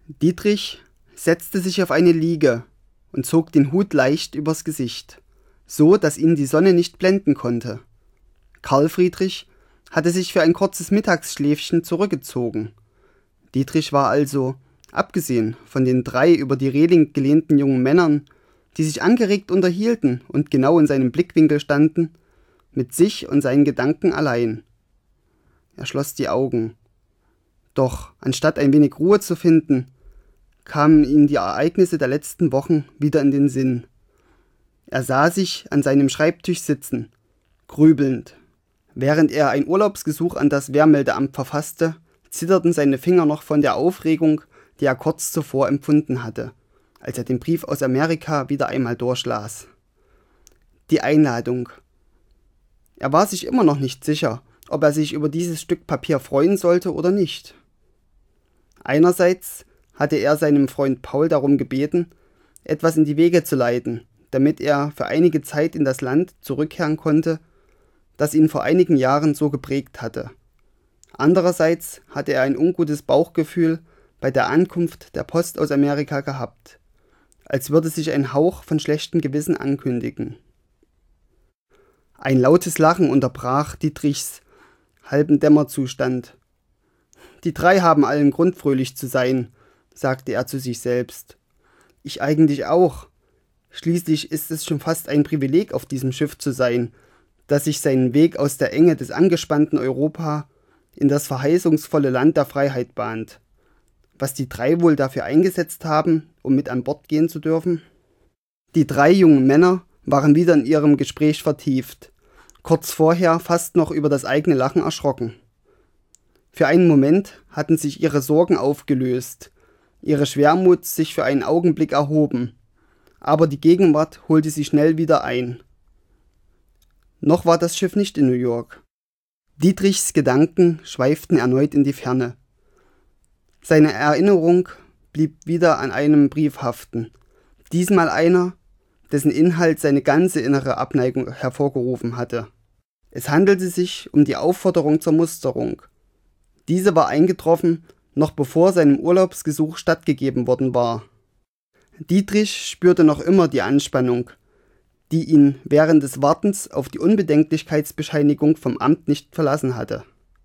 Dietrich setzte sich auf eine Liege und zog den Hut leicht übers Gesicht, so dass ihn die Sonne nicht blenden konnte. Karl Friedrich hatte sich für ein kurzes Mittagsschläfchen zurückgezogen. Dietrich war also, abgesehen von den 3 über die Reling gelehnten jungen Männern, die sich angeregt unterhielten und genau in seinem Blickwinkel standen, mit sich und seinen Gedanken allein. Er schloss die Augen. Doch anstatt ein wenig Ruhe zu finden, kamen ihm die Ereignisse der letzten Wochen wieder in den Sinn. Er sah sich an seinem Schreibtisch sitzen, grübelnd. Während er ein Urlaubsgesuch an das Wehrmeldeamt verfasste, zitterten seine Finger noch von der Aufregung, die er kurz zuvor empfunden hatte, als er den Brief aus Amerika wieder einmal durchlas. Die Einladung. Er war sich immer noch nicht sicher, ob er sich über dieses Stück Papier freuen sollte oder nicht. Einerseits hatte er seinem Freund Paul darum gebeten, etwas in die Wege zu leiten, damit er für einige Zeit in das Land zurückkehren konnte, das ihn vor einigen Jahren so geprägt hatte. Andererseits hatte er ein ungutes Bauchgefühl bei der Ankunft der Post aus Amerika gehabt, als würde sich ein Hauch von schlechtem Gewissen ankündigen. Ein lautes Lachen unterbrach Dietrichs halben Dämmerzustand. Die 3 haben allen Grund, fröhlich zu sein, sagte er zu sich selbst. Ich eigentlich auch. Schließlich ist es schon fast ein Privileg, auf diesem Schiff zu sein, das sich seinen Weg aus der Enge des angespannten Europa in das verheißungsvolle Land der Freiheit bahnt. Was die 3 wohl dafür eingesetzt haben, um mit an Bord gehen zu dürfen? Die 3 jungen Männer waren wieder in ihrem Gespräch vertieft, kurz vorher fast noch über das eigene Lachen erschrocken. Für einen Moment hatten sich ihre Sorgen aufgelöst, ihre Schwermut sich für einen Augenblick erhoben, aber die Gegenwart holte sie schnell wieder ein. Noch war das Schiff nicht in New York. Dietrichs Gedanken schweiften erneut in die Ferne. Seine Erinnerung blieb wieder an einem Brief haften, diesmal einer, dessen Inhalt seine ganze innere Abneigung hervorgerufen hatte. Es handelte sich um die Aufforderung zur Musterung. Diese war eingetroffen, noch bevor seinem Urlaubsgesuch stattgegeben worden war. Dietrich spürte noch immer die Anspannung, die ihn während des Wartens auf die Unbedenklichkeitsbescheinigung vom Amt nicht verlassen hatte.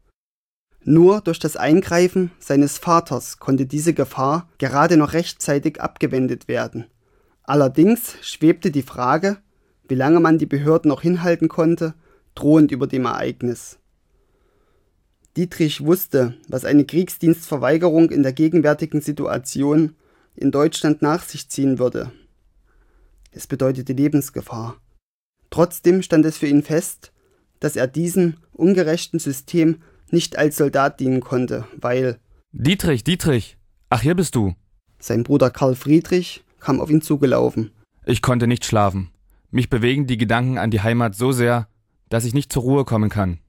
Nur durch das Eingreifen seines Vaters konnte diese Gefahr gerade noch rechtzeitig abgewendet werden. Allerdings schwebte die Frage, wie lange man die Behörden noch hinhalten konnte, drohend über dem Ereignis. Dietrich wusste, was eine Kriegsdienstverweigerung in der gegenwärtigen Situation in Deutschland nach sich ziehen würde. Es bedeutete Lebensgefahr. Trotzdem stand es für ihn fest, dass er diesem ungerechten System nicht als Soldat dienen konnte, weil... Dietrich, ach, hier bist du. Sein Bruder Karl Friedrich kam auf ihn zugelaufen. Ich konnte nicht schlafen. Mich bewegen die Gedanken an die Heimat so sehr, dass ich nicht zur Ruhe kommen kann.